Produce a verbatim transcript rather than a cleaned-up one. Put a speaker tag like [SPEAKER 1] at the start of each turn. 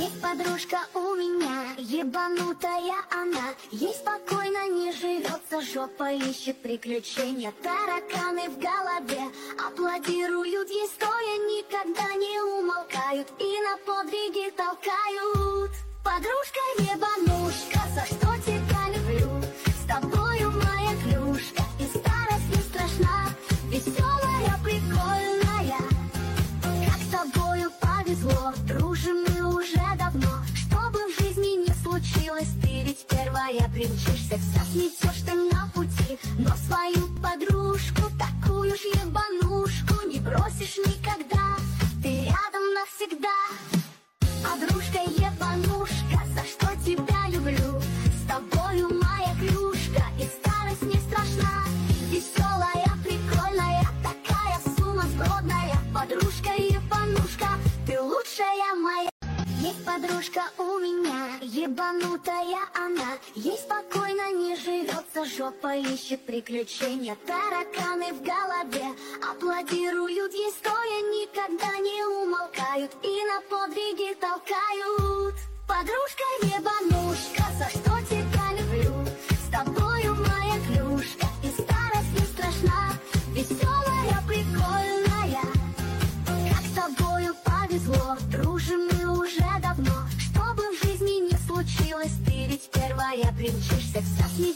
[SPEAKER 1] Есть подружка у меня, ебанутая она. Ей спокойно не живется, жопа ищет приключения. Тараканы в голове аплодируют ей стоя, никогда не умолкают и на подвиги толкают. Подружка ебанушка, за что тебя люблю? С тобою моя клюшка, и старость не страшна. Веселая, прикольная, как с тобою повезло. Дружим мы уже давно, что бы в жизни не случилось, ты ведь первая примчишься, вся сметешь ты на пути. Но свою подружку, такую ж ебанушку, не бросишь никогда, ты рядом навсегда. Подружка ебанушка, за что тебя люблю? С тобою моя клюшка, и старость не страшна. Веселая, прикольная, такая сумасбродная. Подружка ебанушка, ты лучшая моя. Есть подружка у меня, ебанутая она. Ей спокойно не живется, жопа ищет приключения. Тараканы в голове аплодируют ей стоя, никогда не умолкают и на подвиги толкают. Подружка ебанушка, за что тебя люблю? С тобою моя клюшка, и старость не страшна. Веселая, прикольная, как с тобою повезло. Дружим мы уже давно, что бы в жизни не случилось, ты ведь первая примчишься, вся сметешь